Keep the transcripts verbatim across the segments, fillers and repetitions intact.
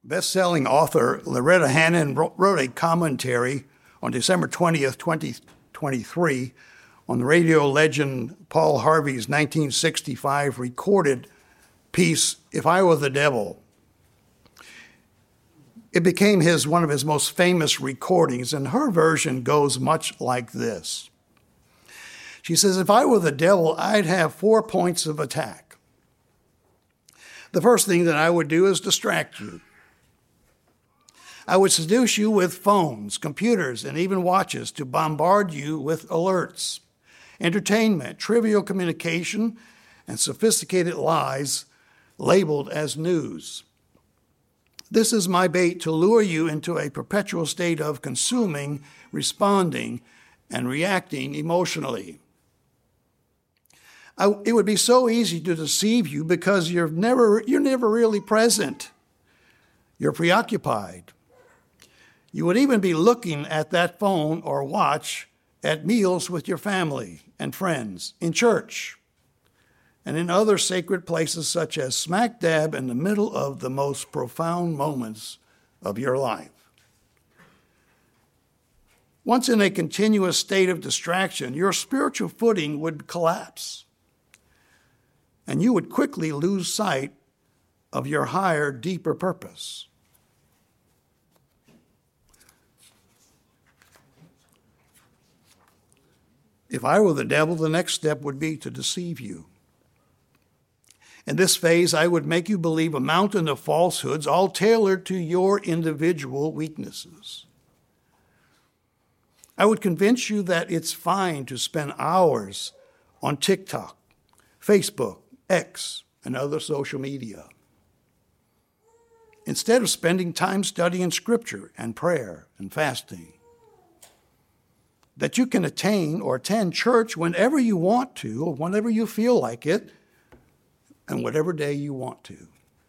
best-selling author Loretta Hannon wrote a commentary on December twentieth, twenty twenty-three on the radio legend Paul Harvey's nineteen sixty-five recorded piece, If I Were the Devil. It became his one of his most famous recordings, and her version goes much like this. She says, if I were the devil, I'd have four points of attack. The first thing that I would do is distract you. I would seduce you with phones, computers, and even watches to bombard you with alerts, entertainment, trivial communication, and sophisticated lies labeled as news. This is my bait to lure you into a perpetual state of consuming, responding, and reacting emotionally. I, it would be so easy to deceive you because you're never, you're never really present. You're preoccupied. You would even be looking at that phone or watch at meals with your family and friends, in church, and in other sacred places such as smack dab in the middle of the most profound moments of your life. Once in a continuous state of distraction, your spiritual footing would collapse, and you would quickly lose sight of your higher, deeper purpose. If I were the devil, the next step would be to deceive you. In this phase, I would make you believe a mountain of falsehoods, all tailored to your individual weaknesses. I would convince you that it's fine to spend hours on TikTok, Facebook, X, and other social media, instead of spending time studying Scripture and prayer and fasting. That you can attain or attend church whenever you want to, or whenever you feel like it, and whatever day you want to.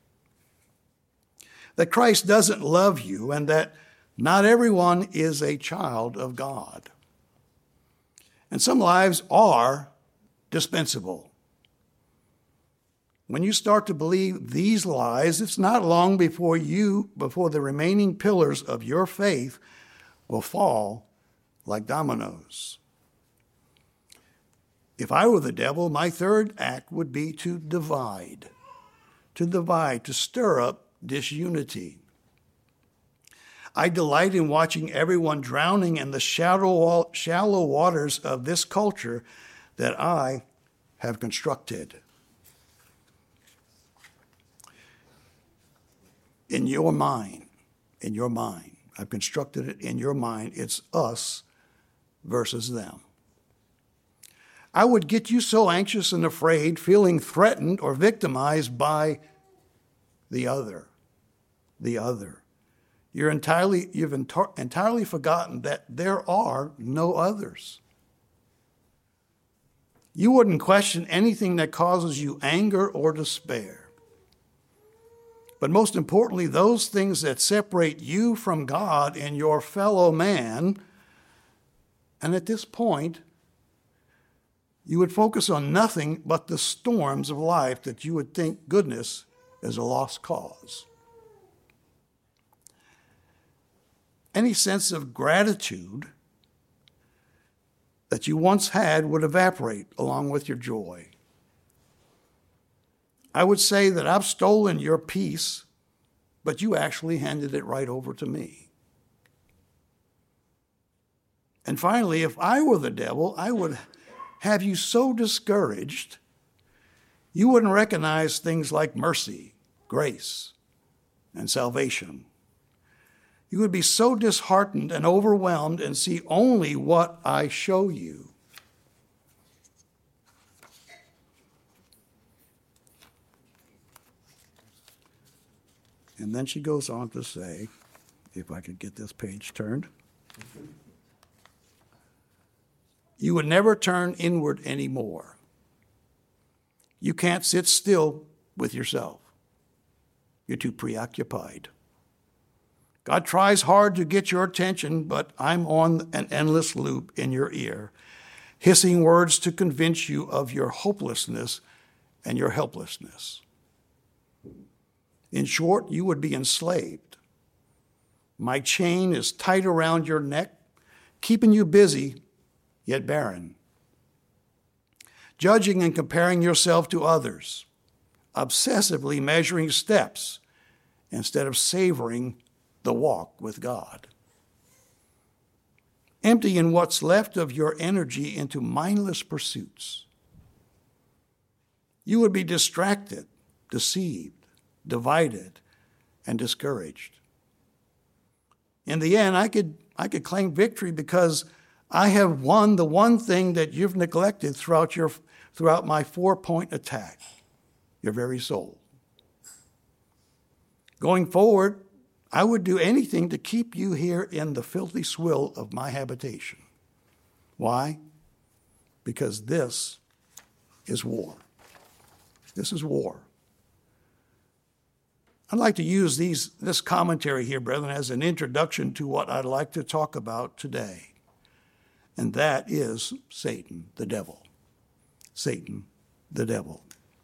That Christ doesn't love you, and that not everyone is a child of God. And some lives are dispensable. When you start to believe these lies, it's not long before you, before the remaining pillars of your faith will fall like dominoes. If I were the devil, my third act would be to divide, to divide, to stir up disunity. I delight in watching everyone drowning in the shallow, shallow waters of this culture that I have constructed. In your mind, in your mind, I've constructed it in your mind. It's us versus them. I would get you so anxious and afraid, feeling threatened or victimized by the other, the other. You're entirely, you've enti- entirely forgotten that there are no others. You wouldn't question anything that causes you anger or despair. But most importantly, those things that separate you from God and your fellow man. And at this point, you would focus on nothing but the storms of life that you would think goodness is a lost cause. Any sense of gratitude that you once had would evaporate along with your joy. I would say that I've stolen your peace, but you actually handed it right over to me. And finally, if I were the devil, I would have you so discouraged, you wouldn't recognize things like mercy, grace, and salvation. You would be so disheartened and overwhelmed and see only what I show you. And then she goes on to say, if I could get this page turned, you would never turn inward anymore. You can't sit still with yourself. You're too preoccupied. God tries hard to get your attention, but I'm on an endless loop in your ear, hissing words to convince you of your hopelessness and your helplessness. In short, you would be enslaved. My chain is tight around your neck, keeping you busy, yet barren. Judging and comparing yourself to others, obsessively measuring steps instead of savoring the walk with God. Emptying what's left of your energy into mindless pursuits. You would be distracted, deceived, divided, and discouraged. In the end, I could, I could claim victory because I have won the one thing that you've neglected throughout, your, throughout my four-point attack, your very soul. Going forward, I would do anything to keep you here in the filthy swill of my habitation. Why? Because this is war. This is war. I'd like to use these, this commentary here, brethren, as an introduction to what I'd like to talk about today. And that is Satan, the devil. Satan, the devil.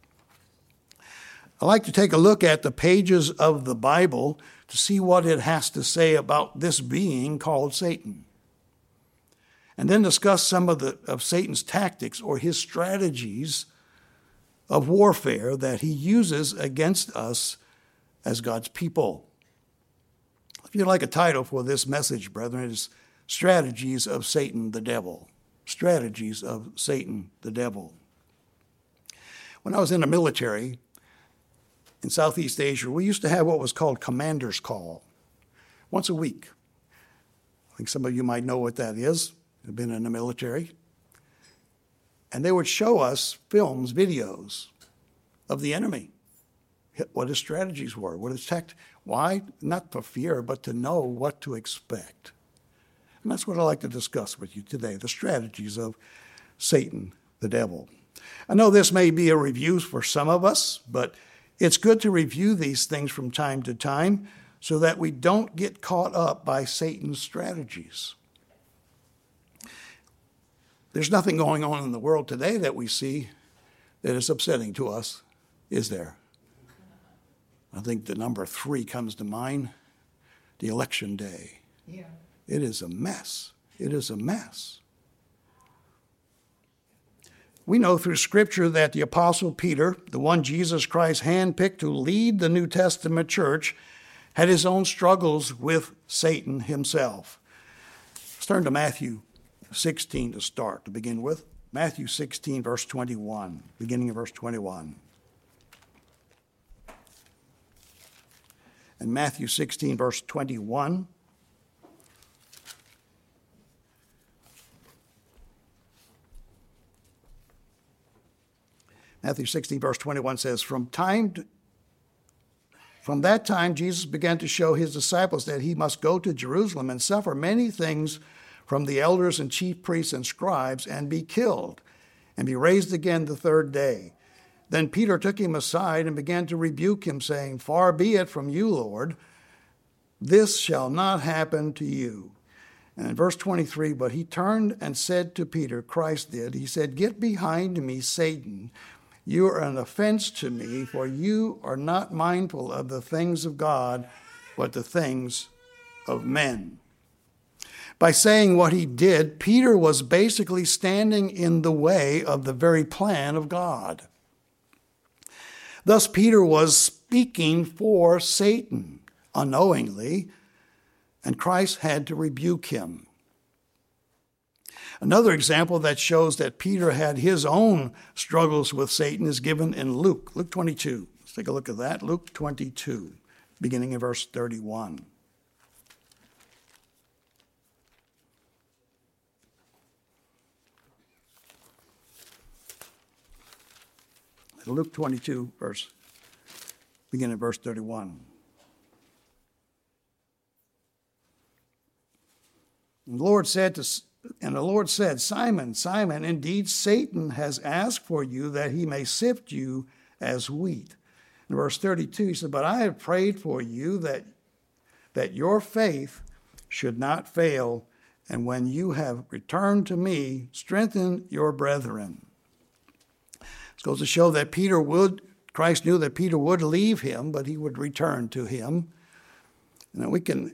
I'd like to take a look at the pages of the Bible to see what it has to say about this being called Satan. And then discuss some of, the, of Satan's tactics or his strategies of warfare that he uses against us as God's people. If you'd like a title for this message, brethren, it is Strategies of Satan the Devil. Strategies of Satan the Devil. When I was in the military in Southeast Asia, we used to have what was called Commander's Call once a week. I think some of you might know what that is. You've been in the military. And they would show us films, videos of the enemy, what his strategies were, what his tactics. Why? Not for fear, but to know what to expect. And that's what I'd like to discuss with you today, the strategies of Satan, the devil. I know this may be a review for some of us, but it's good to review these things from time to time so that we don't get caught up by Satan's strategies. There's nothing going on in the world today that we see that is upsetting to us, is there? I think the number three comes to mind, the election day. Yeah. It is a mess. It is a mess. We know through Scripture that the Apostle Peter, the one Jesus Christ handpicked to lead the New Testament church, had his own struggles with Satan himself. Let's turn to Matthew sixteen to start, to begin with. Matthew sixteen, verse twenty-one, beginning of verse twenty-one. And Matthew sixteen, verse twenty-one. Matthew sixteen, verse twenty-one says, From time to, from that time Jesus began to show his disciples that he must go to Jerusalem and suffer many things from the elders and chief priests and scribes, and be killed, and be raised again the third day. Then Peter took him aside and began to rebuke him, saying, Far be it from you, Lord, this shall not happen to you. And in verse twenty-three, but he turned and said to Peter, Christ did, he said, Get behind me, Satan. You are an offense to me, for you are not mindful of the things of God, but the things of men. By saying what he did, Peter was basically standing in the way of the very plan of God. Thus, Peter was speaking for Satan unknowingly, and Christ had to rebuke him. Another example that shows that Peter had his own struggles with Satan is given in Luke, Luke twenty-two. Let's take a look at that, Luke twenty-two, beginning in verse thirty-one. Luke twenty-two, verse, beginning at verse thirty-one. And the Lord said to, and the Lord said, Simon, Simon, indeed Satan has asked for you that he may sift you as wheat. In verse thirty-two, he said, But I have prayed for you that, that your faith should not fail, and when you have returned to me, strengthen your brethren. This goes to show that Peter would Christ knew that Peter would leave him, but he would return to him. And we can,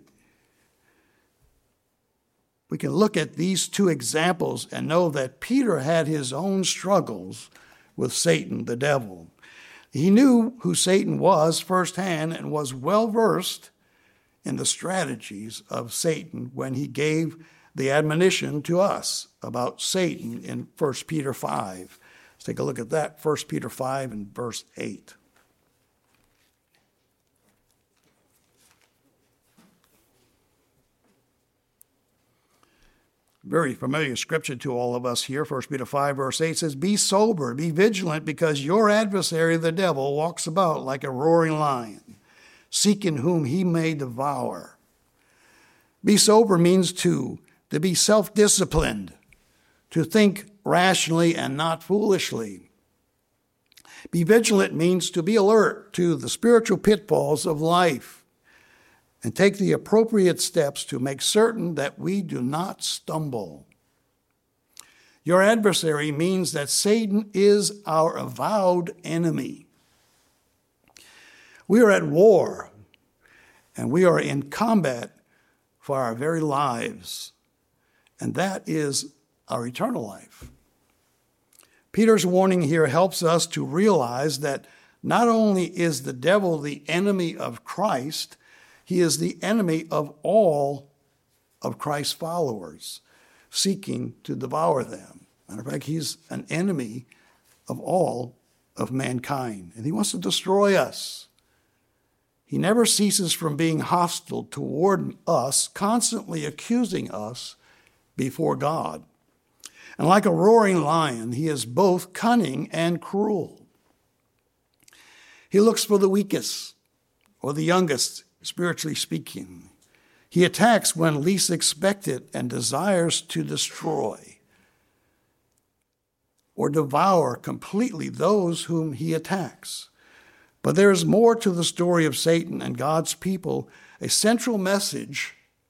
we can look at these two examples and know that Peter had his own struggles with Satan, the devil. He knew who Satan was firsthand and was well versed in the strategies of Satan when he gave the admonition to us about Satan in First Peter five. Let's take a look at that, First Peter five and verse eight. Very familiar scripture to all of us here. First Peter five, verse eight says, "Be sober, be vigilant, because your adversary, the devil, walks about like a roaring lion, seeking whom he may devour." Be sober means to, to be self-disciplined, to think rationally and not foolishly. Be vigilant means to be alert to the spiritual pitfalls of life and take the appropriate steps to make certain that we do not stumble. Your adversary means that Satan is our avowed enemy. We are at war, and we are in combat for our very lives, and that is our eternal life. Peter's warning here helps us to realize that not only is the devil the enemy of Christ, he is the enemy of all of Christ's followers, seeking to devour them. Matter of fact, he's an enemy of all of mankind, and he wants to destroy us. He never ceases from being hostile toward us, constantly accusing us before God. And like a roaring lion, he is both cunning and cruel. He looks for the weakest or the youngest, spiritually speaking. He attacks when least expected and desires to destroy or devour completely those whom he attacks. But there is more to the story of Satan and God's people. A central message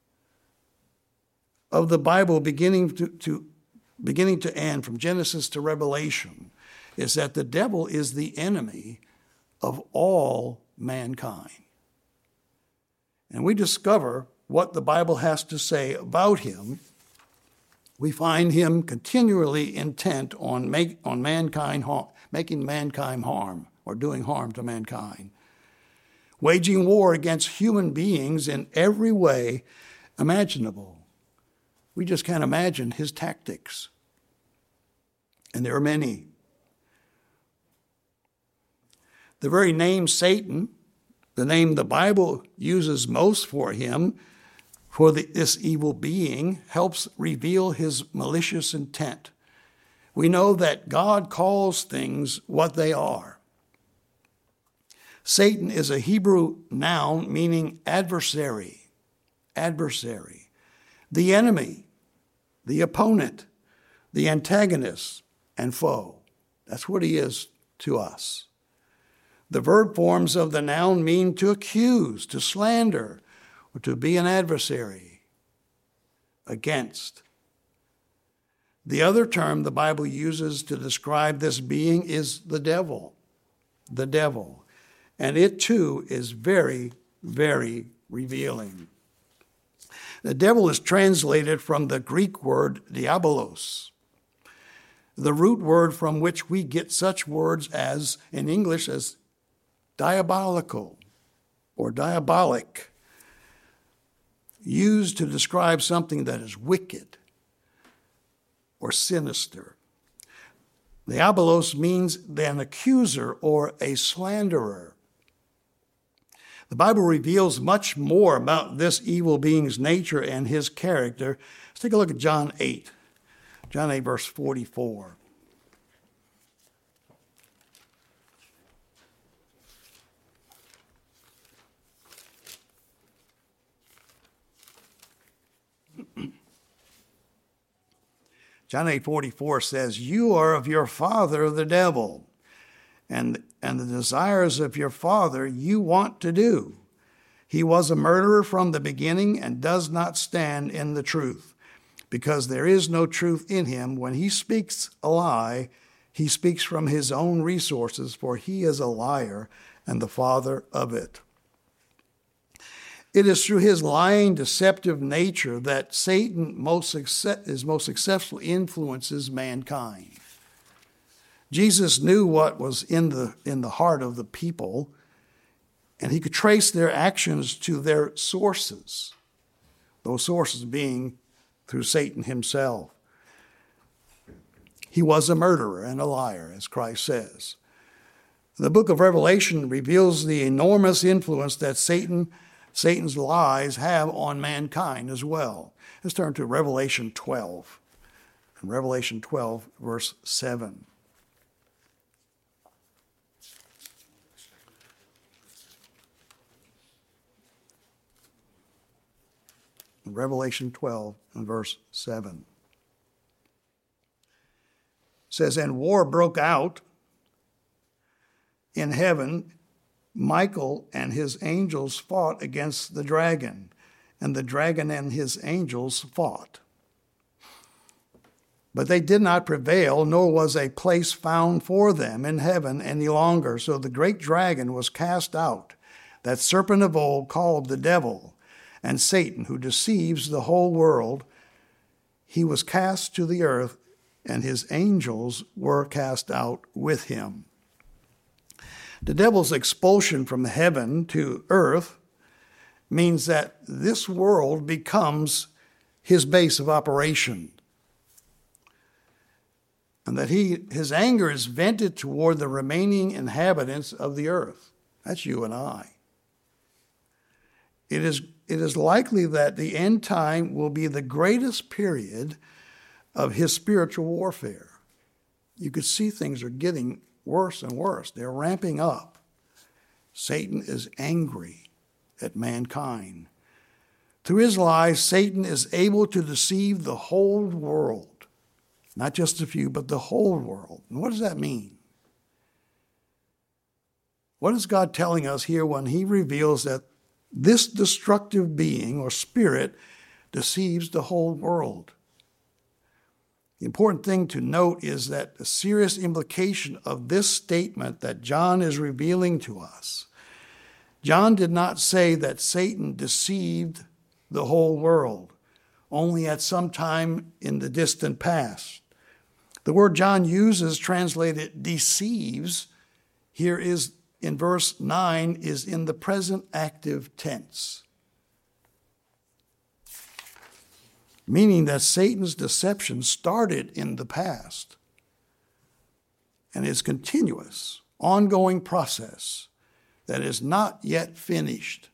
of the Bible beginning to, to, beginning to end, from Genesis to Revelation, is that the devil is the enemy of all mankind. And we discover what the Bible has to say about him. We find him continually intent on, make, on mankind harm, making mankind harm or doing harm to mankind, waging war against human beings in every way imaginable. We just can't imagine his tactics. And there are many. The very name Satan, the name the Bible uses most for him, for the, this evil being, helps reveal his malicious intent. We know that God calls things what they are. Satan is a Hebrew noun meaning adversary, adversary, the enemy, the opponent, the antagonist, and foe. That's what he is to us. The verb forms of the noun mean to accuse, to slander, or to be an adversary, against. The other term the Bible uses to describe this being is the devil, the devil. And it too is very, very revealing. The devil is translated from the Greek word diabolos, the root word from which we get such words as, in English, as diabolical or diabolic, used to describe something that is wicked or sinister. Diabolos means an accuser or a slanderer. The Bible reveals much more about this evil being's nature and his character. Let's take a look at John eight. John eight, verse forty-four. John eight forty-four says, "You are of your father, the devil, and, and the desires of your father you want to do. He was a murderer from the beginning and does not stand in the truth, because there is no truth in him. When he speaks a lie, He speaks from his own resources, for he is a liar and the father of it. It is through his lying, deceptive nature that Satan most success, is most successfully influences mankind. Jesus knew what was in the, in the heart of the people, and he could trace their actions to their sources, those sources being through Satan himself. He was a murderer and a liar, as Christ says. The book of Revelation reveals the enormous influence that Satan, Satan's lies have on mankind as well. Let's turn to Revelation twelve. In Revelation twelve, verse seven. Revelation twelve and verse seven. It says, and war broke out in heaven. Michael and his angels fought against the dragon, and the dragon and his angels fought. But they did not prevail, nor was a place found for them in heaven any longer. So the great dragon was cast out, that serpent of old called the devil and Satan, who deceives the whole world. He was cast to the earth, and his angels were cast out with him. The devil's expulsion from heaven to earth means that this world becomes his base of operation, and that he his anger is vented toward the remaining inhabitants of the earth. That's you and I. It is, it is likely that the end time will be the greatest period of his spiritual warfare. You could see things are getting worse and worse. They're ramping up. Satan is angry at mankind. Through his lies, Satan is able to deceive the whole world. Not just a few, but the whole world. And what does that mean? What is God telling us here when he reveals that this destructive being or spirit deceives the whole world? The important thing to note is that the serious implication of this statement that John is revealing to us. John did not say that Satan deceived the whole world, only at some time in the distant past. The word John uses, translated deceives, here is in verse nine, is in the present active tense, meaning that Satan's deception started in the past and is continuous, ongoing process that is not yet finished.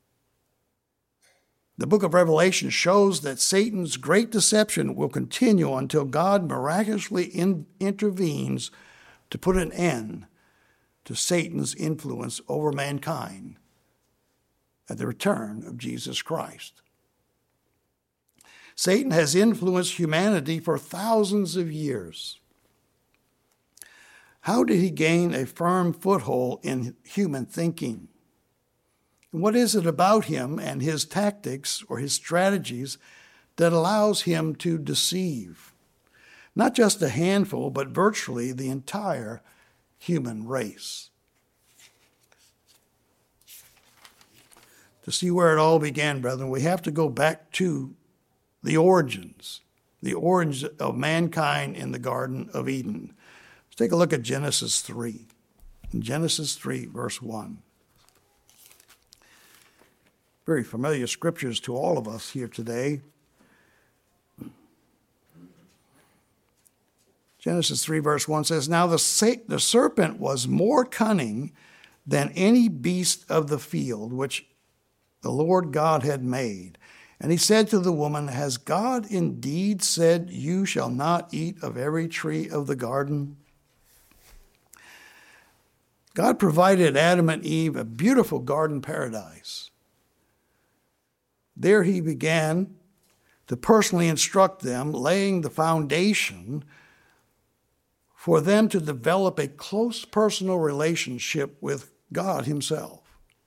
The book of Revelation shows that Satan's great deception will continue until God miraculously in, intervenes to put an end to Satan's influence over mankind at the return of Jesus Christ. Satan has influenced humanity for thousands of years. How did he gain a firm foothold in human thinking? What is it about him and his tactics or his strategies that allows him to deceive not just a handful, but virtually the entire human race? To see where it all began, brethren, we have to go back to the origins, the origins of mankind in the Garden of Eden. Let's take a look at Genesis three. In Genesis three, verse one. Very familiar scriptures to all of us here today. Genesis three, verse one says, Now the, sa- the serpent was more cunning than any beast of the field which the Lord God had made. And he said to the woman, Has God indeed said, You shall not eat of every tree of the garden? God provided Adam and Eve a beautiful garden paradise. There he began to personally instruct them, laying the foundation for them to develop a close personal relationship with God himself.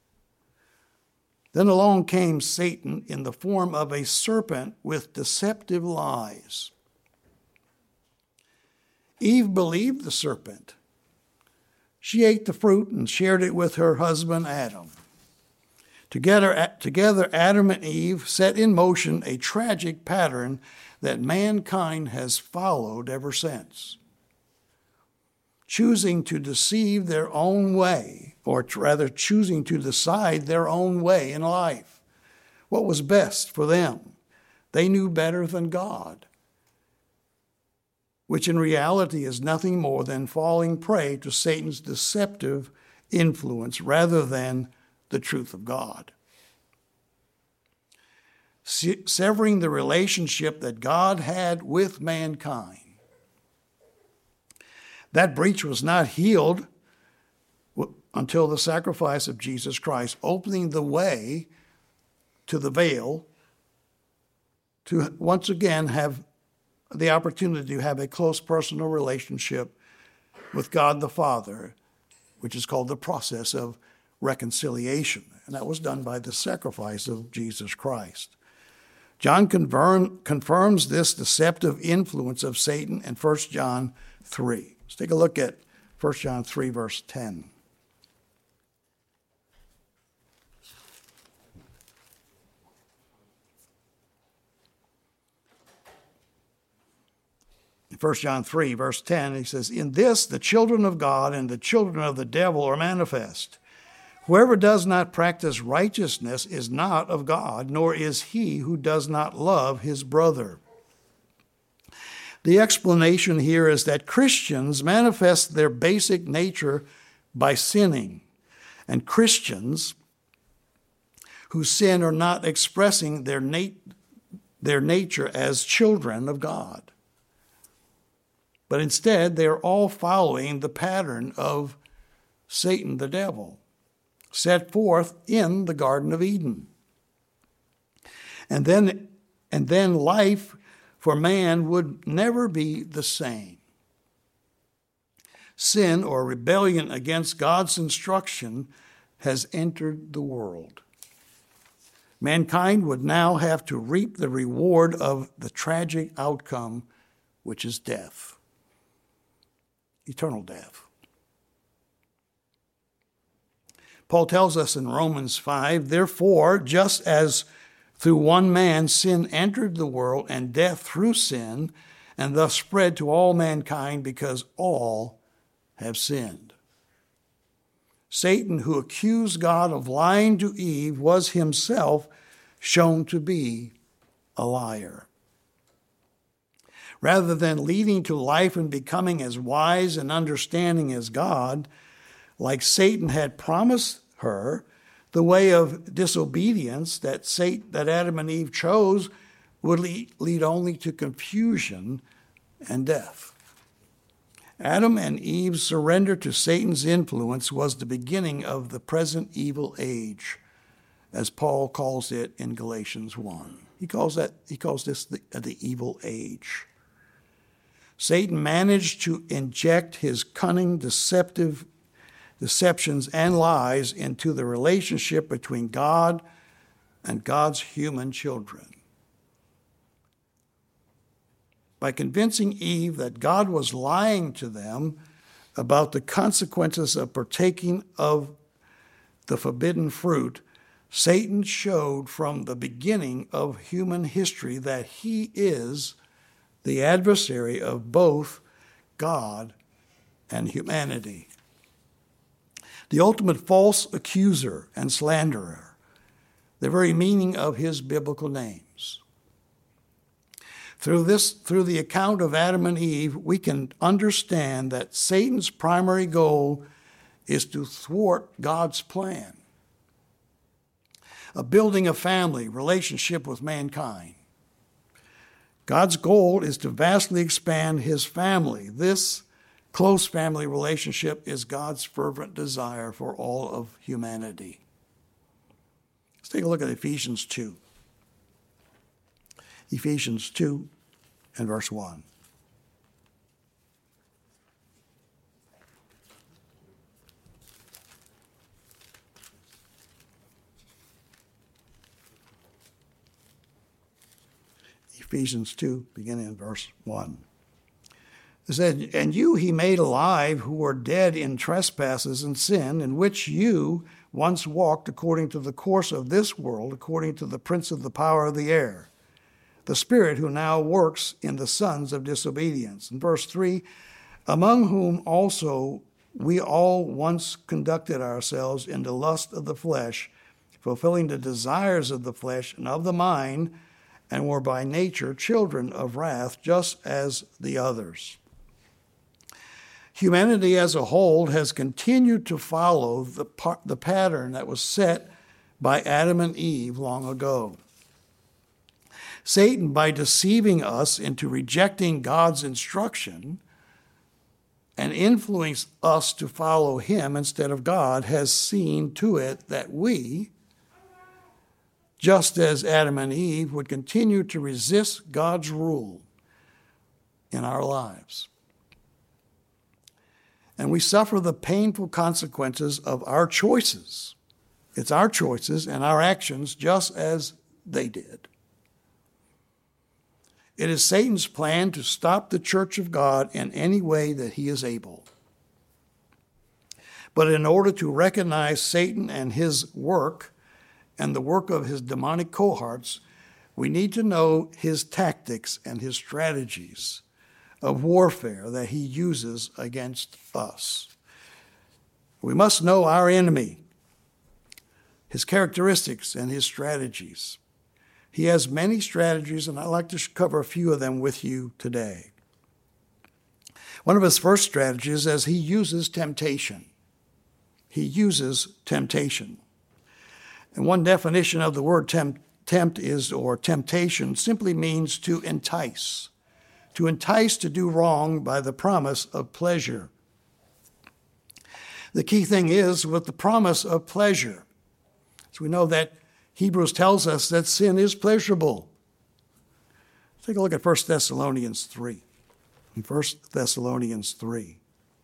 Then along came Satan in the form of a serpent with deceptive lies. Eve believed the serpent. She ate the fruit and shared it with her husband Adam. Together, together, Adam and Eve set in motion a tragic pattern that mankind has followed ever since. Choosing to deceive their own way, or rather choosing to decide their own way in life. What was best for them? They knew better than God, which in reality is nothing more than falling prey to Satan's deceptive influence rather than the truth of God. Se- severing the relationship that God had with mankind. That breach was not healed until the sacrifice of Jesus Christ, opening the way to the veil to once again have the opportunity to have a close personal relationship with God the Father, which is called the process of reconciliation. And that was done by the sacrifice of Jesus Christ. John confirm, confirms this deceptive influence of Satan in First John three. Let's take a look at First John three, verse ten. In First John three, verse ten, he says, "In this the children of God and the children of the devil are manifest. Whoever does not practice righteousness is not of God, nor is he who does not love his brother." The explanation here is that Christians manifest their basic nature by sinning, and Christians who sin are not expressing their, nat- their nature as children of God, but instead they are all following the pattern of Satan, the devil, set forth in the Garden of Eden. And then, and then life for man would never be the same. Sin or rebellion against God's instruction has entered the world. Mankind would now have to reap the reward of the tragic outcome, which is death, eternal death. Paul tells us in Romans five, "Therefore, just as through one man sin entered the world, and death through sin, and thus spread to all mankind because all have sinned." Satan, who accused God of lying to Eve, was himself shown to be a liar. Rather than leading to life and becoming as wise and understanding as God, like Satan had promised her, the way of disobedience that Satan, that Adam and Eve chose would lead, lead only to confusion and death. Adam and Eve's surrender to Satan's influence was the beginning of the present evil age, as Paul calls it in Galatians one. He calls that he calls this the, the evil age. Satan managed to inject his cunning, deceptive deceptions and lies into the relationship between God and God's human children. By convincing Eve that God was lying to them about the consequences of partaking of the forbidden fruit, Satan showed from the beginning of human history that he is the adversary of both God and humanity. The ultimate false accuser and slanderer, the very meaning of his biblical names. Through this, through the account of Adam and Eve, we can understand that Satan's primary goal is to thwart God's plan of building a family relationship with mankind. God's goal is to vastly expand his family. This close family relationship is God's fervent desire for all of humanity. Let's take a look at Ephesians two. Ephesians two and verse one. Ephesians two, beginning in verse one. It said, and you he made alive who were dead in trespasses and sin, in which you once walked according to the course of this world, according to the prince of the power of the air, the spirit who now works in the sons of disobedience. In verse three, among whom also we all once conducted ourselves in the lust of the flesh, fulfilling the desires of the flesh and of the mind, and were by nature children of wrath, just as the others. Humanity as a whole has continued to follow the, par- the pattern that was set by Adam and Eve long ago. Satan, by deceiving us into rejecting God's instruction and influencing us to follow him instead of God, has seen to it that we, just as Adam and Eve, would continue to resist God's rule in our lives. And we suffer the painful consequences of our choices. It's our choices and our actions just as they did. It is Satan's plan to stop the church of God in any way that he is able. But in order to recognize Satan and his work and the work of his demonic cohorts, we need to know his tactics and his strategies of warfare that he uses against us. We must know our enemy, his characteristics and his strategies. He has many strategies, and I'd like to cover a few of them with you today. One of his first strategies is he uses temptation. He uses temptation. And one definition of the word tempt, tempt is, or temptation, simply means to entice. To entice to do wrong by the promise of pleasure. The key thing is with the promise of pleasure. So we know that Hebrews tells us that sin is pleasurable. Take a look at First Thessalonians three. In First Thessalonians three.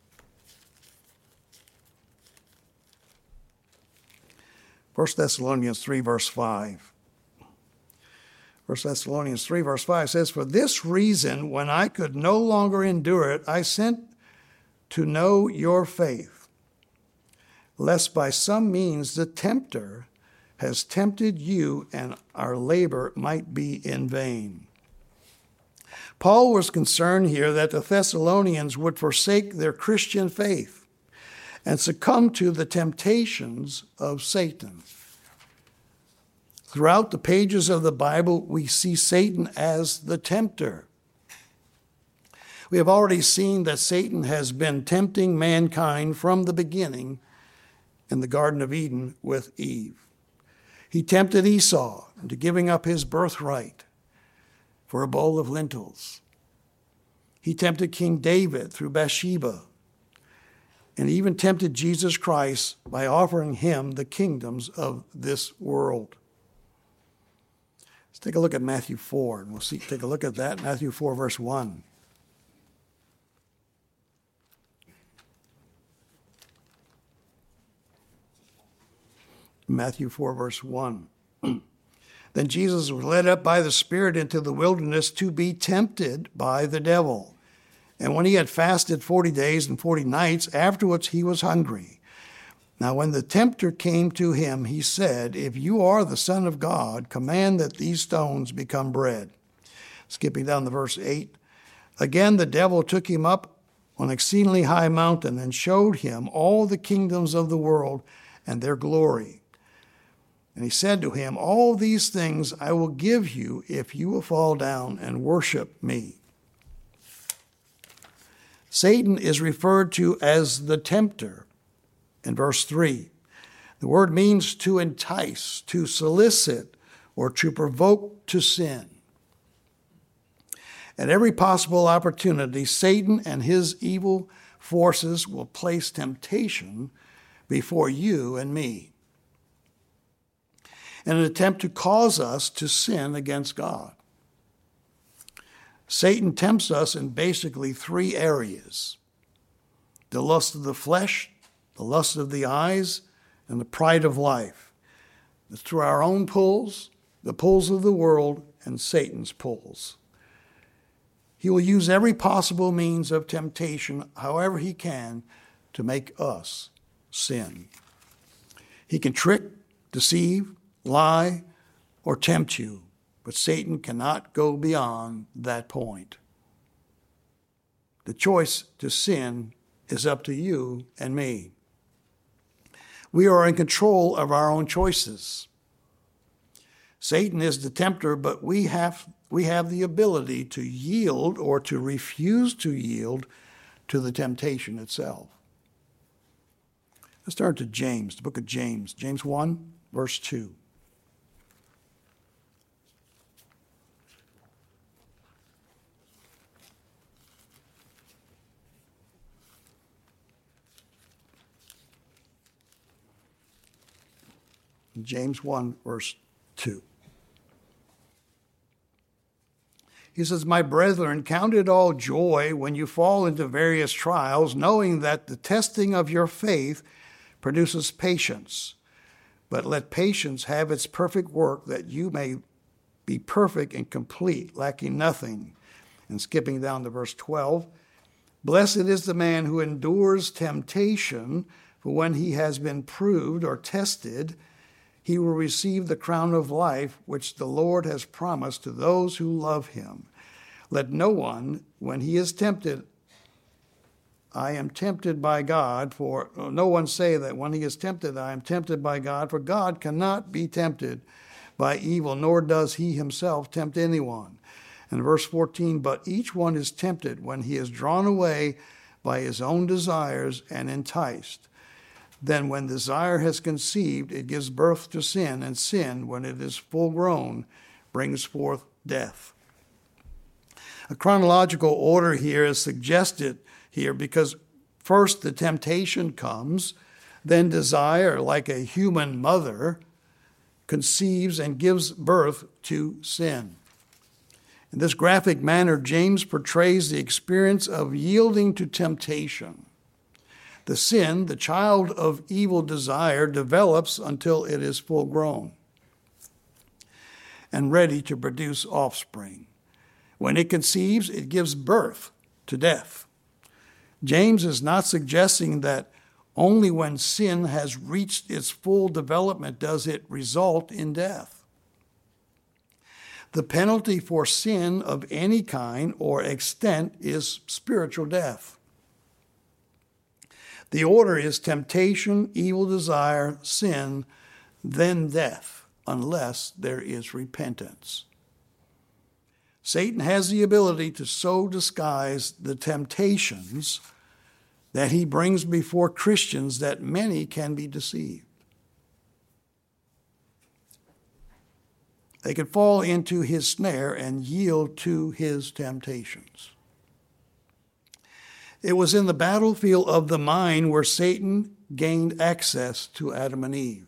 First Thessalonians three, verse five. First Thessalonians three, verse five says, for this reason, when I could no longer endure it, I sent to know your faith, lest by some means the tempter has tempted you and our labor might be in vain. Paul was concerned here that the Thessalonians would forsake their Christian faith and succumb to the temptations of Satan. Throughout the pages of the Bible, we see Satan as the tempter. We have already seen that Satan has been tempting mankind from the beginning in the Garden of Eden with Eve. He tempted Esau into giving up his birthright for a bowl of lentils. He tempted King David through Bathsheba, and even tempted Jesus Christ by offering him the kingdoms of this world. Let's take a look at Matthew four, and we'll see, take a look at that. Matthew four, verse one. Matthew four, verse one. Then Jesus was led up by the Spirit into the wilderness to be tempted by the devil. And when he had fasted forty days and forty nights, afterwards he was hungry. Now when the tempter came to him, he said, if you are the Son of God, command that these stones become bread. Skipping down to verse eight. Again the devil took him up on an exceedingly high mountain and showed him all the kingdoms of the world and their glory. And he said to him, all these things I will give you if you will fall down and worship me. Satan is referred to as the tempter in verse three. The word means to entice, to solicit, or to provoke to sin. At every possible opportunity, Satan and his evil forces will place temptation before you and me in an attempt to cause us to sin against God. Satan tempts us in basically three areas: the lust of the flesh, the lust of the eyes, and the pride of life. It's through our own pulls, the pulls of the world, and Satan's pulls. He will use every possible means of temptation, however he can, to make us sin. He can trick, deceive, lie, or tempt you, but Satan cannot go beyond that point. The choice to sin is up to you and me. We are in control of our own choices. Satan is the tempter, but we have, we have the ability to yield or to refuse to yield to the temptation itself. Let's turn to James, the book of James, James one, verse two. James one, verse two. He says, "My brethren, count it all joy when you fall into various trials, knowing that the testing of your faith produces patience. But let patience have its perfect work, that you may be perfect and complete, lacking nothing." And skipping down to verse twelve, "Blessed is the man who endures temptation, for when he has been proved or tested, he will receive the crown of life which the Lord has promised to those who love him. Let no one, when he is tempted, I am tempted by God, for no one say that when he is tempted, I am tempted by God, for God cannot be tempted by evil, nor does he himself tempt anyone." And verse fourteen, "But each one is tempted when he is drawn away by his own desires and enticed. Then when desire has conceived, it gives birth to sin, and sin, when it is full grown, brings forth death." A chronological order here is suggested here because first the temptation comes, then desire, like a human mother, conceives and gives birth to sin. In this graphic manner, James portrays the experience of yielding to temptation. The sin, the child of evil desire, develops until it is full grown and ready to produce offspring. When it conceives, it gives birth to death. James is not suggesting that only when sin has reached its full development does it result in death. The penalty for sin of any kind or extent is spiritual death. The order is temptation, evil desire, sin, then death, unless there is repentance. Satan has the ability to so disguise the temptations that he brings before Christians that many can be deceived. They can fall into his snare and yield to his temptations. It was in the battlefield of the mind where Satan gained access to Adam and Eve.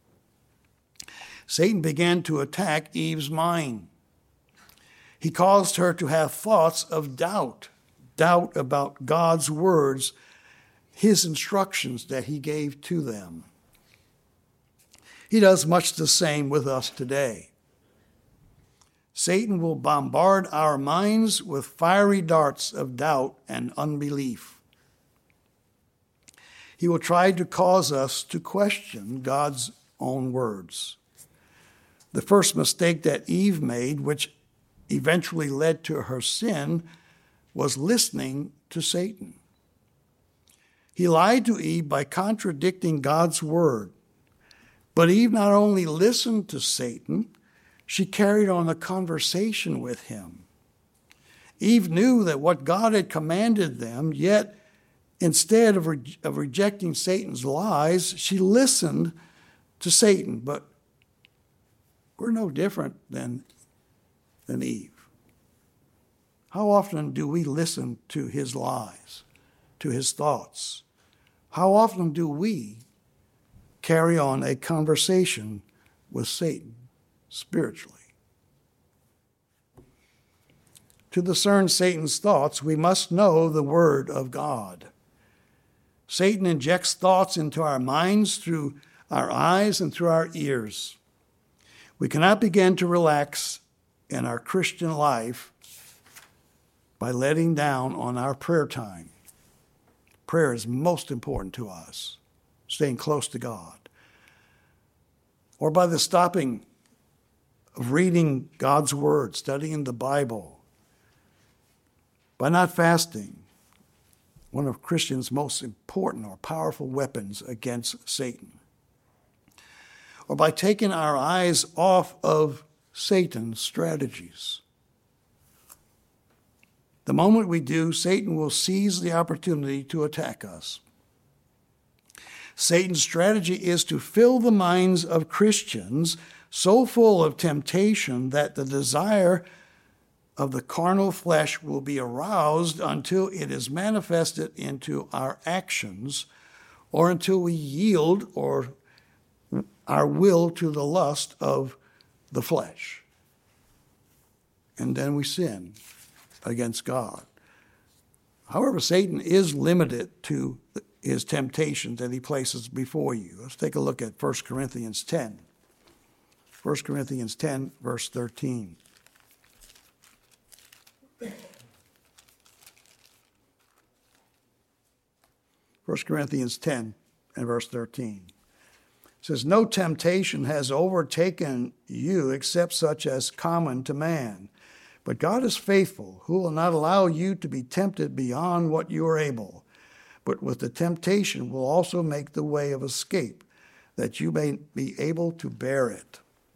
Satan began to attack Eve's mind. He caused her to have thoughts of doubt, doubt about God's words, his instructions that he gave to them. He does much the same with us today. Satan will bombard our minds with fiery darts of doubt and unbelief. He will try to cause us to question God's own words. The first mistake that Eve made, which eventually led to her sin, was listening to Satan. He lied to Eve by contradicting God's word. But Eve not only listened to Satan, she carried on a conversation with him. Eve knew that what God had commanded them, yet instead of, re- of rejecting Satan's lies, she listened to Satan. But we're no different than, than Eve. How often do we listen to his lies, to his thoughts? How often do we carry on a conversation with Satan spiritually? To discern Satan's thoughts, we must know the Word of God. Satan injects thoughts into our minds through our eyes and through our ears. We cannot begin to relax in our Christian life by letting down on our prayer time. Prayer is most important to us, staying close to God. Or by the stopping of reading God's Word, studying the Bible. By not fasting, one of Christians' most important or powerful weapons against Satan. Or by taking our eyes off of Satan's strategies. The moment we do, Satan will seize the opportunity to attack us. Satan's strategy is to fill the minds of Christians so full of temptation that the desire of the carnal flesh will be aroused until it is manifested into our actions, or until we yield or our will to the lust of the flesh. And then we sin against God. However, Satan is limited to his temptations that he places before you. Let's take a look at First Corinthians ten. First Corinthians ten, verse thirteen. First Corinthians ten and verse thirteen. It says, "No temptation has overtaken you except such as common to man. But God is faithful, who will not allow you to be tempted beyond what you are able, but with the temptation will also make the way of escape, that you may be able to bear it."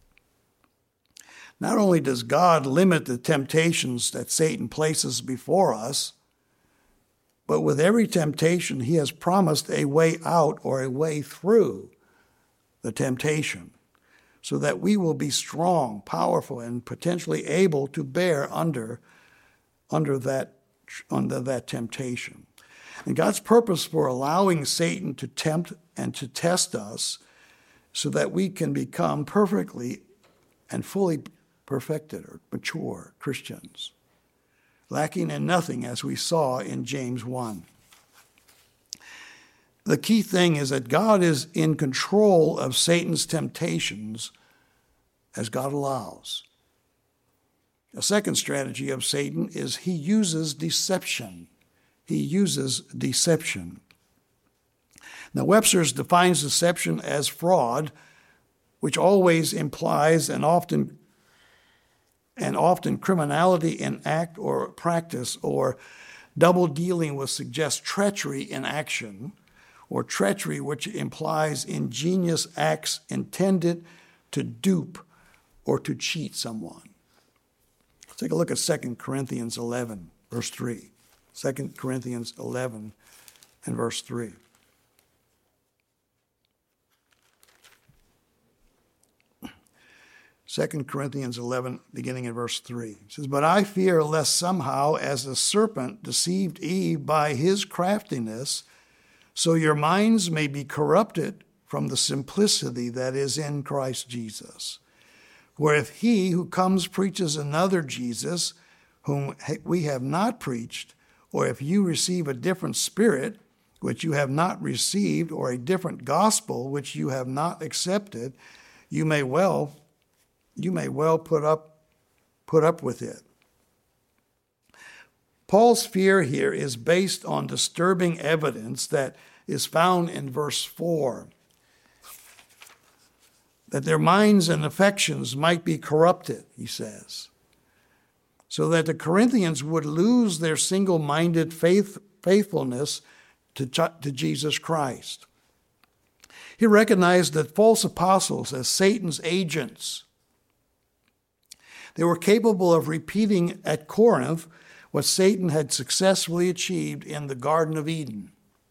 Not only does God limit the temptations that Satan places before us, but with every temptation, he has promised a way out or a way through the temptation, so that we will be strong, powerful, and potentially able to bear under, under, that, under that temptation. And God's purpose for allowing Satan to tempt and to test us so that we can become perfectly and fully perfected or mature Christians, lacking in nothing, as we saw in James one. The key thing is that God is in control of Satan's temptations as God allows. A second strategy of Satan is he uses deception. He uses deception. Now, Webster's defines deception as fraud, which always implies and often and often criminality in act or practice, or double dealing, which suggests treachery in action, or treachery which implies ingenious acts intended to dupe or to cheat someone. Let's take a look at Second Corinthians eleven, verse three. Second Corinthians eleven and verse three. Second Corinthians eleven, beginning in verse three. It says, "But I fear lest somehow, as the serpent deceived Eve by his craftiness, so your minds may be corrupted from the simplicity that is in Christ Jesus. For if he who comes preaches another Jesus, whom we have not preached, or if you receive a different spirit, which you have not received, or a different gospel, which you have not accepted, you may well, you may well put up, put up with it." Paul's fear here is based on disturbing evidence that is found in verse four, that their minds and affections might be corrupted, he says, so that the Corinthians would lose their single-minded faith, faithfulness to, to Jesus Christ. He recognized that false apostles as Satan's agents, they were capable of repeating at Corinth what Satan had successfully achieved in the Garden of Eden.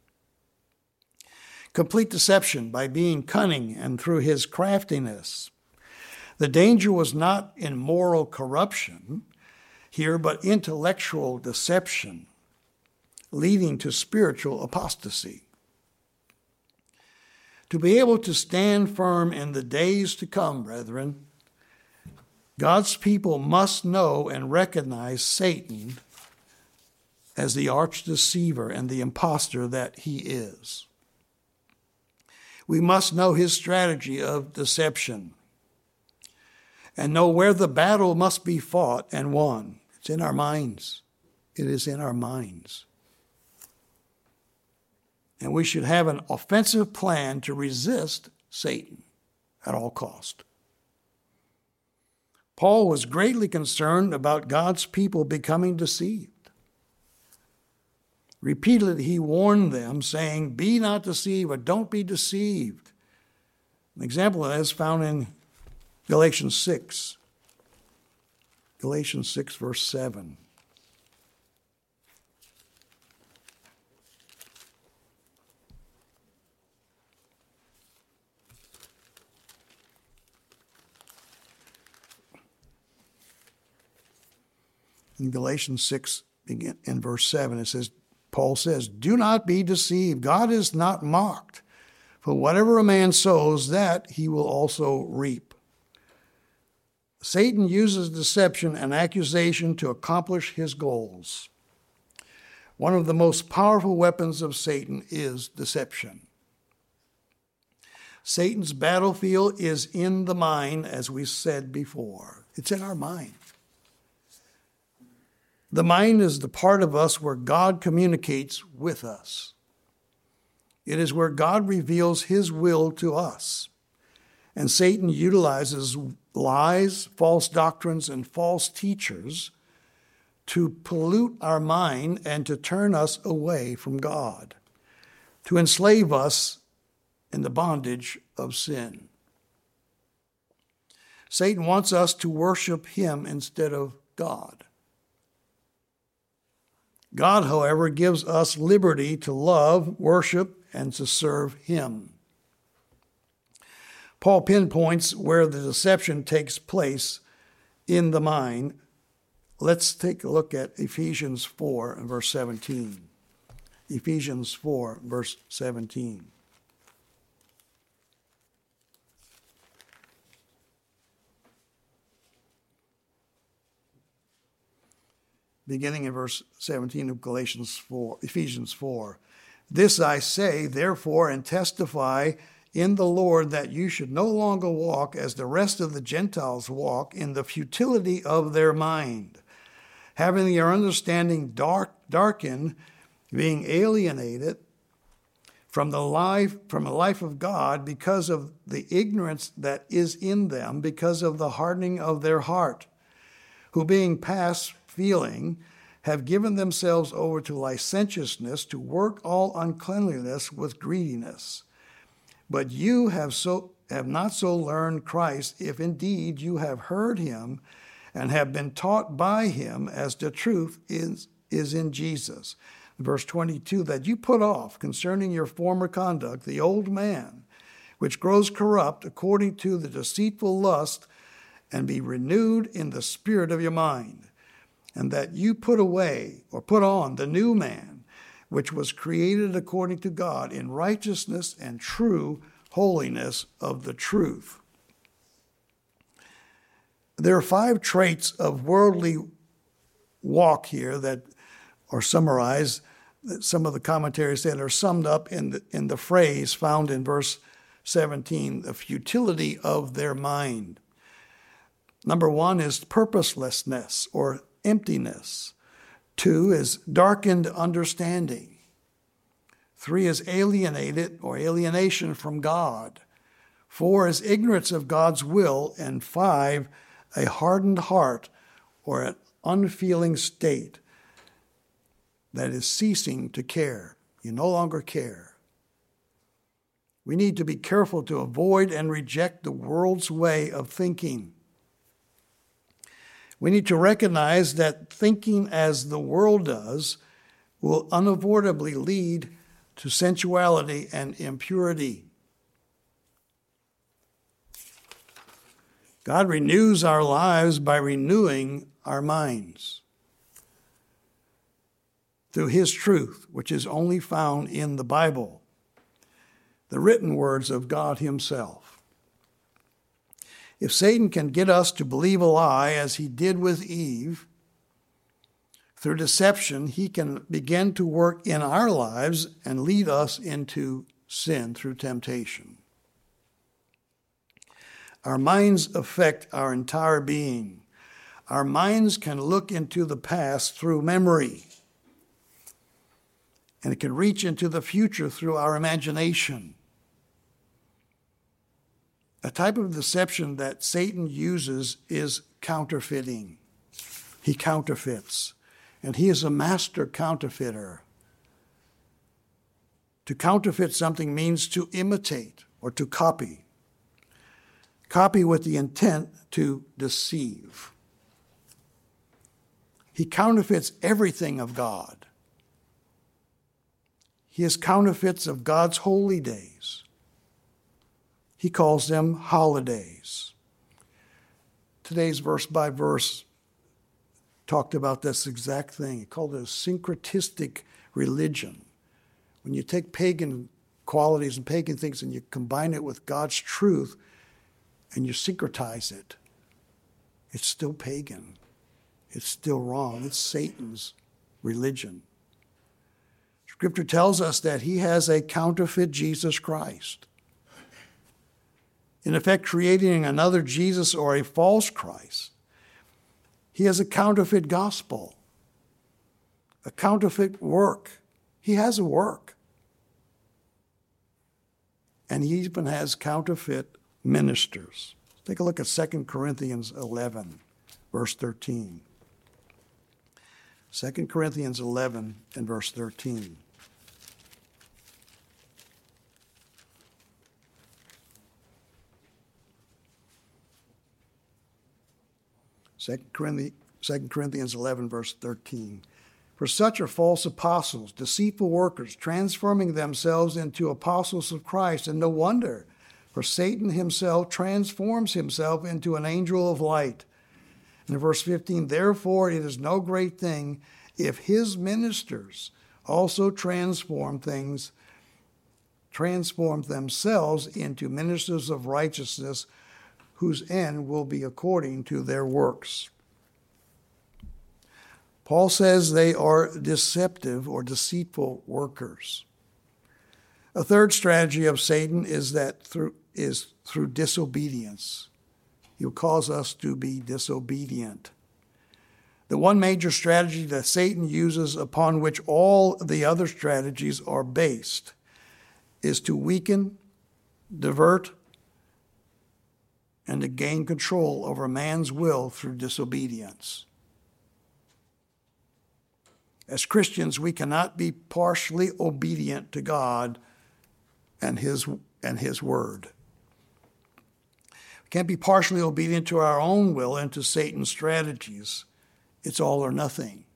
Complete deception by being cunning and through his craftiness. The danger was not in moral corruption here, but intellectual deception, leading to spiritual apostasy. To be able to stand firm in the days to come, brethren, God's people must know and recognize Satan as the arch deceiver and the impostor that he is. We must know his strategy of deception and know where the battle must be fought and won. It's in our minds. It is in our minds. And we should have an offensive plan to resist Satan at all cost. Paul was greatly concerned about God's people becoming deceived. Repeatedly, he warned them, saying, be not deceived, or don't be deceived. An example of that is found in Galatians six. Galatians six, verse seven. In Galatians six, in verse seven, it says, Paul says, do not be deceived. God is not mocked. For whatever a man sows, that he will also reap. Satan uses deception and accusation to accomplish his goals. One of the most powerful weapons of Satan is deception. Satan's battlefield is in the mind, as we said before. It's in our mind. The mind is the part of us where God communicates with us. It is where God reveals his will to us. And Satan utilizes lies, false doctrines, and false teachers to pollute our mind and to turn us away from God, to enslave us in the bondage of sin. Satan wants us to worship him instead of God. God, however, gives us liberty to love, worship, and to serve him. Paul pinpoints where the deception takes place in the mind. Let's take a look at Ephesians four and verse seventeen. Ephesians four, verse seventeen. Beginning in verse seventeen of Galatians four, Ephesians four. This I say, therefore, and testify in the Lord, that you should no longer walk as the rest of the Gentiles walk, in the futility of their mind, having your understanding dark, darkened, being alienated from the life, from the life of God, because of the ignorance that is in them, because of the hardening of their heart, who being past feeling, have given themselves over to licentiousness, to work all uncleanliness with greediness. But you have so have not so learned Christ, if indeed you have heard him and have been taught by him, as the truth is, is in Jesus. Verse twenty-two, that you put off concerning your former conduct the old man, which grows corrupt according to the deceitful lust, and be renewed in the spirit of your mind. And that you put away or put on the new man, which was created according to God in righteousness and true holiness of the truth. There are five traits of worldly walk here that are summarized. Some of the commentaries said are summed up in the, in the phrase found in verse seventeen, the futility of their mind. Number one is purposelessness or emptiness. Two is darkened understanding. Three is alienated or alienation from God. Four is ignorance of God's will. And five, a hardened heart or an unfeeling state that is ceasing to care. You no longer care. We need to be careful to avoid and reject the world's way of thinking. We need to recognize that thinking as the world does will unavoidably lead to sensuality and impurity. God renews our lives by renewing our minds through his truth, which is only found in the Bible, the written words of God himself. If Satan can get us to believe a lie, as he did with Eve, through deception, he can begin to work in our lives and lead us into sin through temptation. Our minds affect our entire being. Our minds can look into the past through memory, and it can reach into the future through our imagination. A type of deception that Satan uses is counterfeiting. He counterfeits, and he is a master counterfeiter. To counterfeit something means to imitate or to copy. Copy with the intent to deceive. He counterfeits everything of God. He is counterfeits of God's holy days. He calls them holidays. Today's verse by verse talked about this exact thing. He called it a syncretistic religion. When you take pagan qualities and pagan things and you combine it with God's truth and you syncretize it, it's still pagan. It's still wrong. It's Satan's religion. Scripture tells us that he has a counterfeit Jesus Christ. In effect, creating another Jesus or a false Christ. He has a counterfeit gospel, a counterfeit work. He has a work. And he even has counterfeit ministers. Take a look at Second Corinthians eleven, verse thirteen. Second Corinthians eleven and verse thirteen. Second Corinthians eleven, verse thirteen. For such are false apostles, deceitful workers, transforming themselves into apostles of Christ. And no wonder, for Satan himself transforms himself into an angel of light. And in verse fifteen, therefore it is no great thing if his ministers also transform things, transform themselves into ministers of righteousness, whose end will be according to their works. Paul says they are deceptive or deceitful workers. A third strategy of Satan is that through is through disobedience. He'll cause us to be disobedient. The one major strategy that Satan uses, upon which all the other strategies are based, is to weaken, divert, and to gain control over man's will through disobedience. As Christians, we cannot be partially obedient to God and His, and His Word. We can't be partially obedient to our own will and to Satan's strategies. It's all or nothing.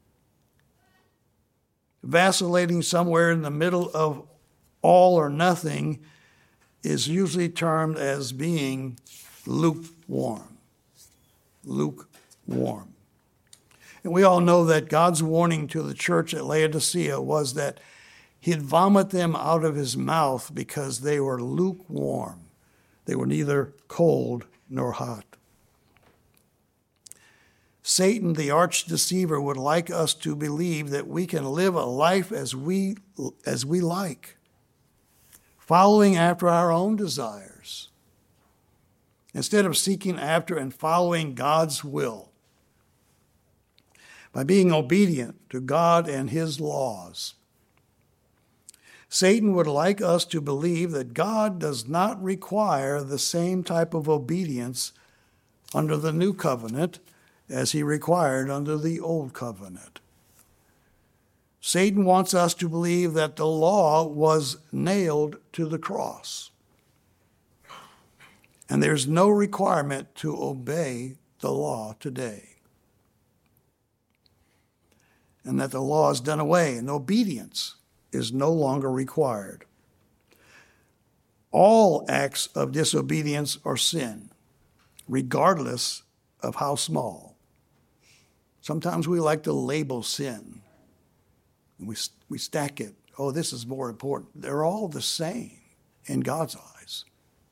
Vacillating somewhere in the middle of all or nothing is usually termed as being lukewarm. Lukewarm. And we all know that God's warning to the church at Laodicea was that he'd vomit them out of his mouth because they were lukewarm. They were neither cold nor hot. Satan, the arch deceiver, would like us to believe that we can live a life as we, as we like, following after our own desires, instead of seeking after and following God's will. By being obedient to God and his laws. Satan would like us to believe that God does not require the same type of obedience under the new covenant as he required under the old covenant. Satan wants us to believe that the law was nailed to the cross, and there's no requirement to obey the law today, and that the law is done away and obedience is no longer required. All acts of disobedience are sin, regardless of how small. Sometimes we like to label sin. We, we stack it. Oh, this is more important. They're all the same in God's eyes.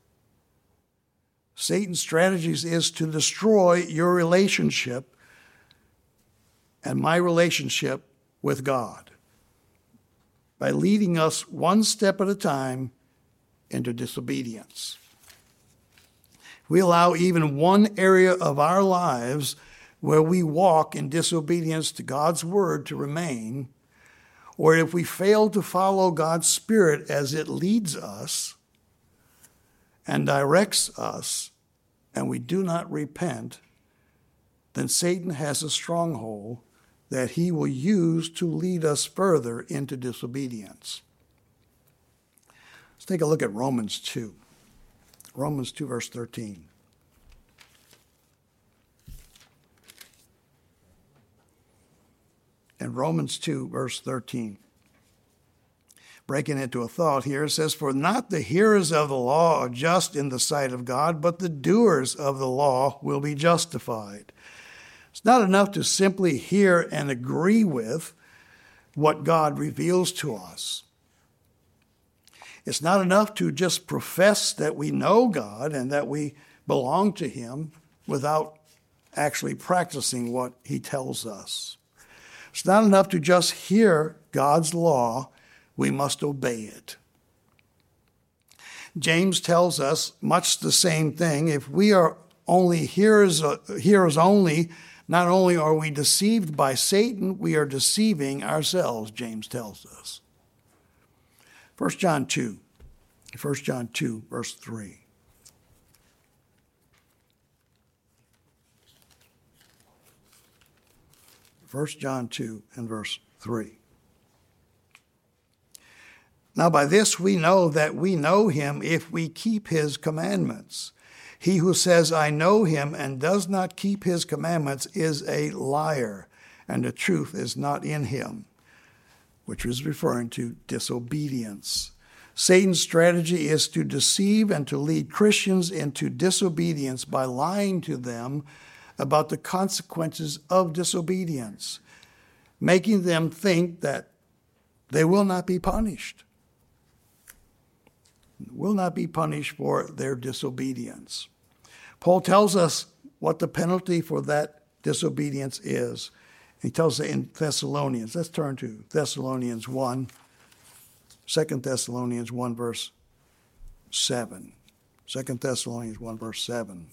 Satan's strategies is to destroy your relationship and my relationship with God by leading us one step at a time into disobedience. We allow even one area of our lives where we walk in disobedience to God's word to remain, or if we fail to follow God's Spirit as it leads us and directs us, and we do not repent, then Satan has a stronghold that he will use to lead us further into disobedience. Let's take a look at Romans two. Romans two, verse thirteen. In Romans two, verse thirteen, breaking into a thought here, it says, "For not the hearers of the law are just in the sight of God, but the doers of the law will be justified." It's not enough to simply hear and agree with what God reveals to us. It's not enough to just profess that we know God and that we belong to Him without actually practicing what He tells us. It's not enough to just hear God's law. We must obey it. James tells us much the same thing. If we are only hearers, hearers only, not only are we deceived by Satan, we are deceiving ourselves, James tells us. First John two. First John two, verse three. First John two and verse three. "Now by this we know that we know him if we keep his commandments. He who says, 'I know him,' and does not keep his commandments is a liar, and the truth is not in him," which is referring to disobedience. Satan's strategy is to deceive and to lead Christians into disobedience by lying to them about the consequences of disobedience, making them think that they will not be punished, will not be punished for their disobedience. Paul tells us what the penalty for that disobedience is. He tells us in Thessalonians. Let's turn to Thessalonians one, Second Thessalonians one, verse seven. Second Thessalonians one, verse seven.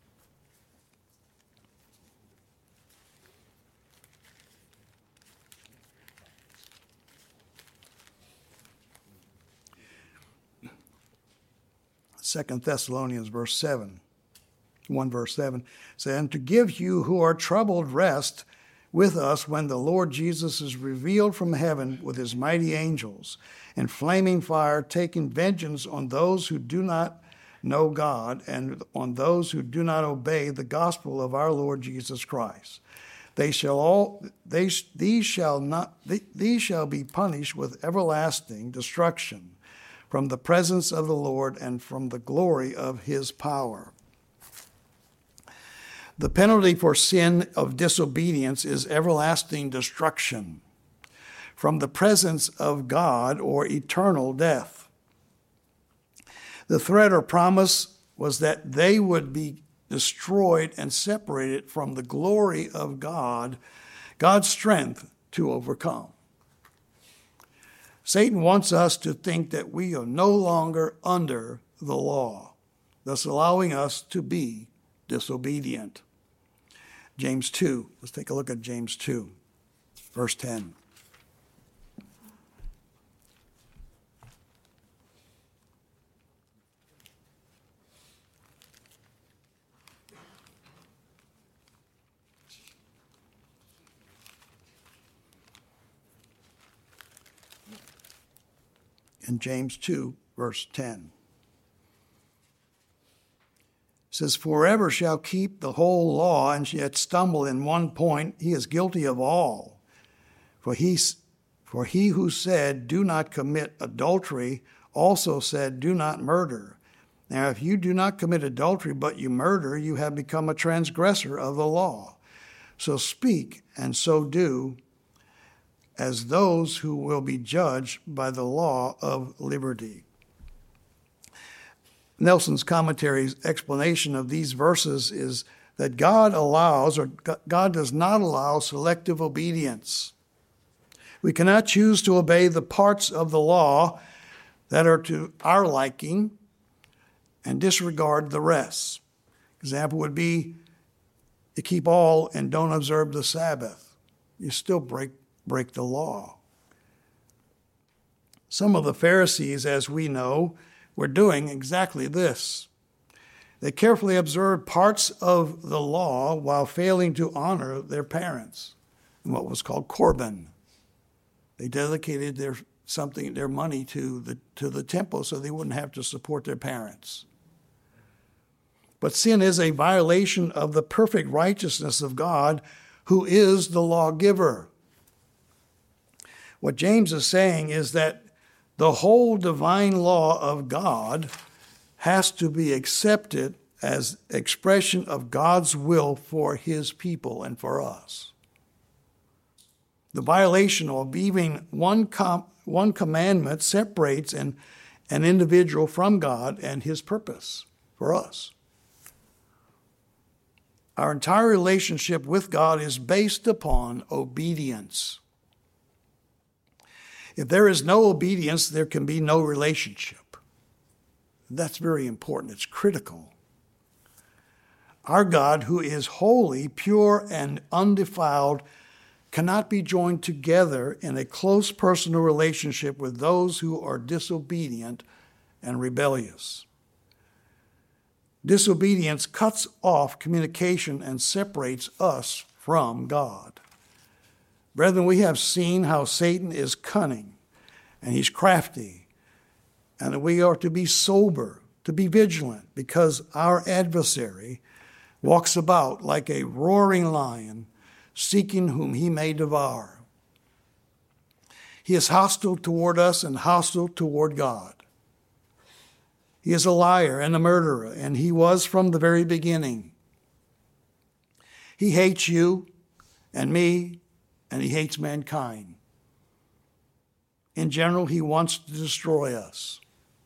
Second Thessalonians verse seven, one verse seven, says, "And to give you who are troubled rest with us when the Lord Jesus is revealed from heaven with his mighty angels in flaming fire, taking vengeance on those who do not know God and on those who do not obey the gospel of our Lord Jesus Christ. They shall all they these shall not these shall be punished with everlasting destruction from the presence of the Lord and from the glory of his power." The penalty for sin of disobedience is everlasting destruction from the presence of God or eternal death. The threat or promise was that they would be destroyed and separated from the glory of God, God's strength to overcome. Satan wants us to think that we are no longer under the law, thus allowing us to be disobedient. James two, let's take a look at James two, verse ten. In James two, verse ten. It says, "Forever shall keep the whole law, and yet stumble in one point, he is guilty of all. For he, for he who said, 'Do not commit adultery,' also said, 'Do not murder.' Now if you do not commit adultery, but you murder, you have become a transgressor of the law. So speak, and so do, as those who will be judged by the law of liberty." Nelson's commentary's explanation of these verses is that God allows, or God does not allow, selective obedience. We cannot choose to obey the parts of the law that are to our liking and disregard the rest. Example would be you keep all and don't observe the Sabbath, you still break, break the law. Some of the Pharisees, as we know, were doing exactly this. They carefully observed parts of the law while failing to honor their parents in what was called Corban. They dedicated their something, their money to the to the temple so they wouldn't have to support their parents. But sin is a violation of the perfect righteousness of God, who is the lawgiver. What James is saying is that the whole divine law of God has to be accepted as expression of God's will for his people and for us. The violation of even one com- one commandment separates an, an individual from God and his purpose for us. Our entire relationship with God is based upon obedience. If there is no obedience, there can be no relationship. That's very important. It's critical. Our God, who is holy, pure, and undefiled, cannot be joined together in a close personal relationship with those who are disobedient and rebellious. Disobedience cuts off communication and separates us from God. Brethren, we have seen how Satan is cunning and he's crafty, and we are to be sober, to be vigilant, because our adversary walks about like a roaring lion, seeking whom he may devour. He is hostile toward us and hostile toward God. He is a liar and a murderer, and he was from the very beginning. He hates you and me, and he hates mankind. In general, he wants to destroy us.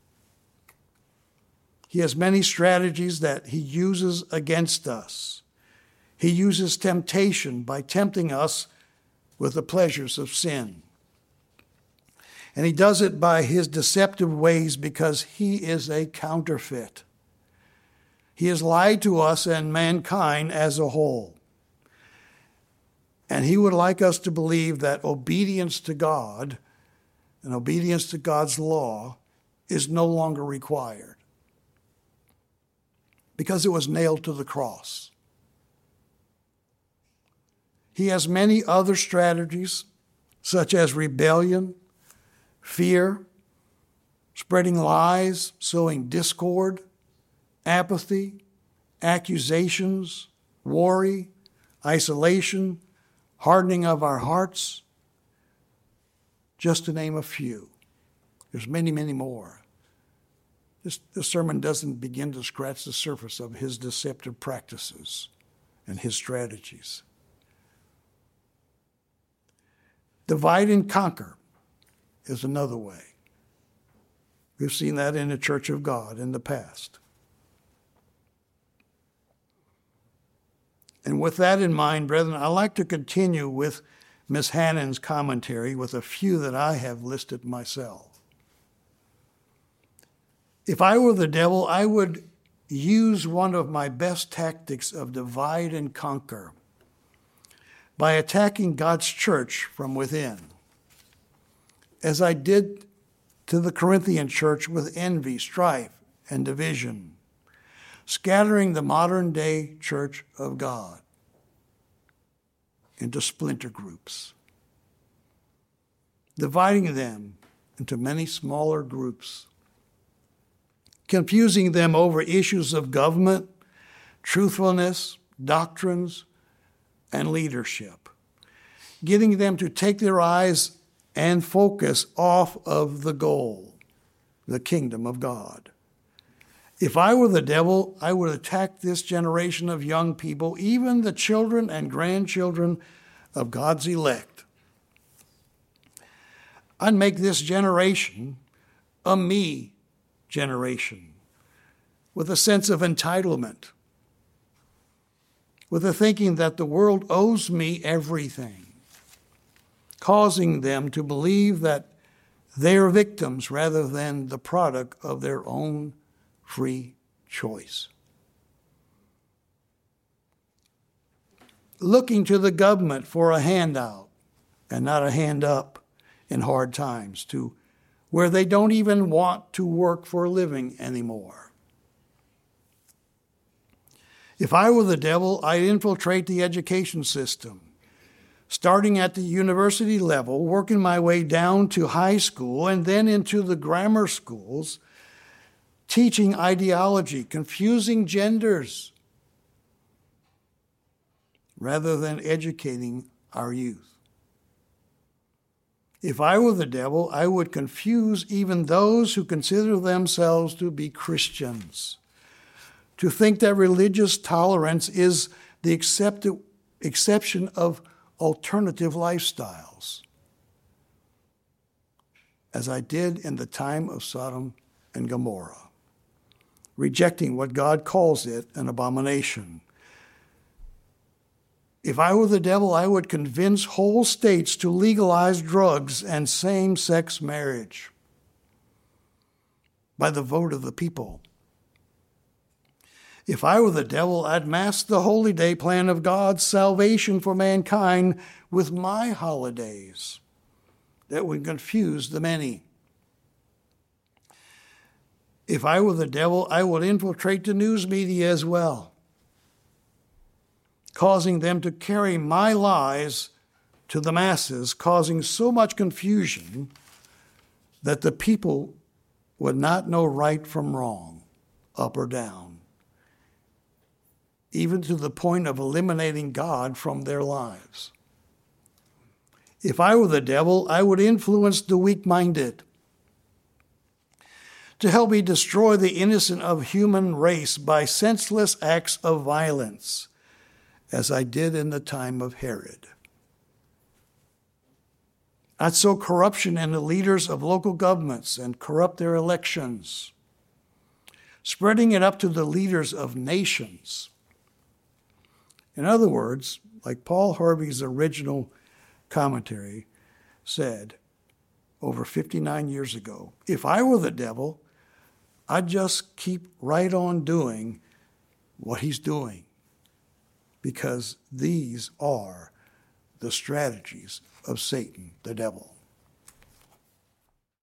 He has many strategies that he uses against us. He uses temptation by tempting us with the pleasures of sin. And he does it by his deceptive ways because he is a counterfeit. He has lied to us and mankind as a whole. And he would like us to believe that obedience to God and obedience to God's law is no longer required because it was nailed to the cross. He has many other strategies, such as rebellion, fear, spreading lies, sowing discord, apathy, accusations, worry, isolation, hardening of our hearts, just to name a few. There's many, many more. This, this sermon doesn't begin to scratch the surface of his deceptive practices and his strategies. Divide and conquer is another way. We've seen that in the Church of God in the past. And with that in mind, brethren, I'd like to continue with Miss Hannon's commentary with a few that I have listed myself. If I were the devil, I would use one of my best tactics of divide and conquer by attacking God's church from within, as I did to the Corinthian church with envy, strife, and division, scattering the modern-day church of God into splinter groups, dividing them into many smaller groups, confusing them over issues of government, truthfulness, doctrines, and leadership, getting them to take their eyes and focus off of the goal, the kingdom of God. If I were the devil, I would attack this generation of young people, even the children and grandchildren of God's elect. I'd make this generation a me generation with a sense of entitlement, with the thinking that the world owes me everything, causing them to believe that they are victims rather than the product of their own free choice. looking to the government for a handout and not a hand up in hard times, to where they don't even want to work for a living anymore. If I were the devil, I'd infiltrate the education system, starting at the university level, working my way down to high school and then into the grammar schools, teaching ideology, confusing genders, rather than educating our youth. If I were the devil, I would confuse even those who consider themselves to be Christians, to think that religious tolerance is the accepted, exception of alternative lifestyles, as I did in the time of Sodom and Gomorrah, rejecting what God calls it an abomination. If I were the devil, I would convince whole states to legalize drugs and same-sex marriage by the vote of the people. If I were the devil, I'd mask the holy day plan of God's salvation for mankind with my holidays that would confuse the many. If I were the devil, I would infiltrate the news media as well, causing them to carry my lies to the masses, causing so much confusion that the people would not know right from wrong, up or down, even to the point of eliminating God from their lives. If I were the devil, I would influence the weak-minded to help me destroy the innocent of human race by senseless acts of violence, as I did in the time of Herod. I'd sow corruption in the leaders of local governments and corrupt their elections, spreading it up to the leaders of nations. In other words, like Paul Harvey's original commentary said over fifty-nine years ago, if I were the devil, I'd just keep right on doing what he's doing, because these are the strategies of Satan, the devil.